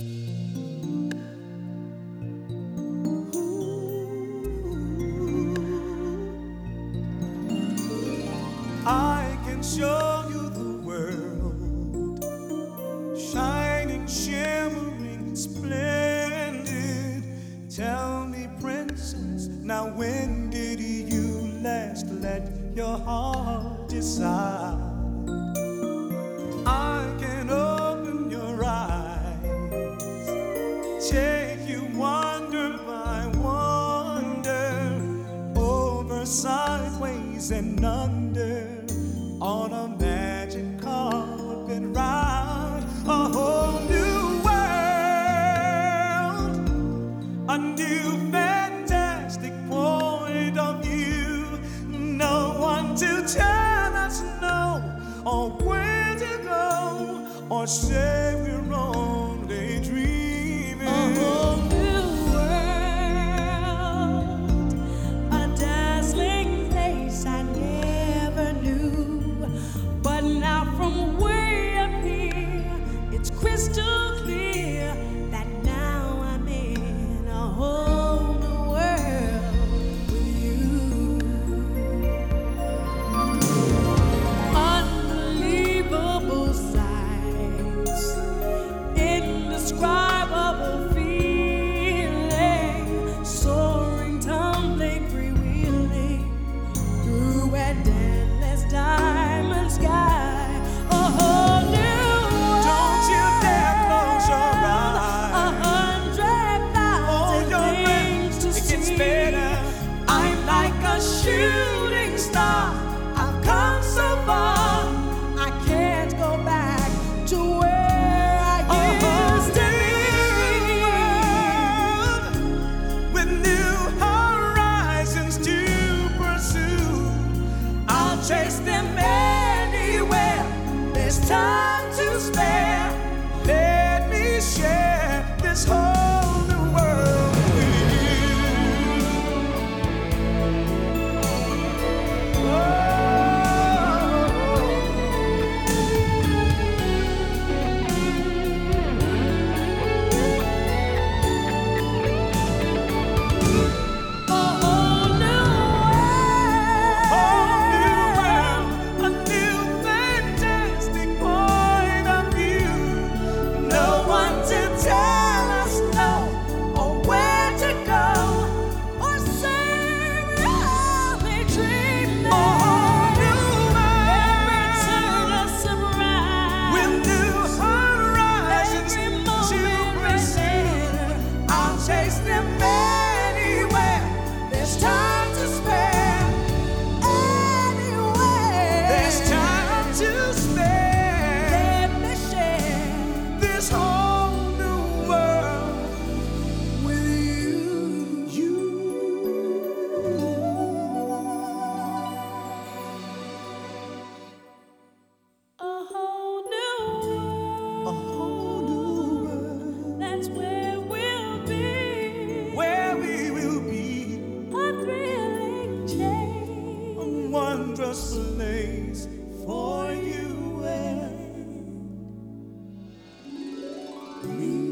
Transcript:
I can show you the world, shining, shimmering, splendid. Tell me, princess, now when did you last let your heart decide? I can open your eyes, take you wonder by wonder, over, sideways, and under, on a magic carpet ride, a whole new world, a new fantastic point of view. No one to tell us no, or where to go, or say we're only dreaming. A whole new world, a dazzling place I never knew. But now from way up here, it's crystal clear that now I'm in a whole new world with you. Unbelievable sights, indescribable feeling, soaring, tumbling, freewheeling through an endless diamond sky. A whole new world. Don't you dare close your eyes. 100,000 things to it gets see. better. I'm like a shooting star. I've come so far. I can't go back to where I used to be. With new horizons to pursue, I'll chase them anywhere. There's time to spare. let me share this whole new world with you. A whole new world. A new fantastic point of view. No one to tell us no, or where to go, or say we're only dreaming. Every turn a surprise. With new horizons Every to moment pursue, I'll chase them anywhere. There's time to spare. Anywhere. there's time to spare. Let me share This whole new world with you. a whole new A whole new world That's where we'll be. where we will be, A thrilling change. a wondrous place for you and me.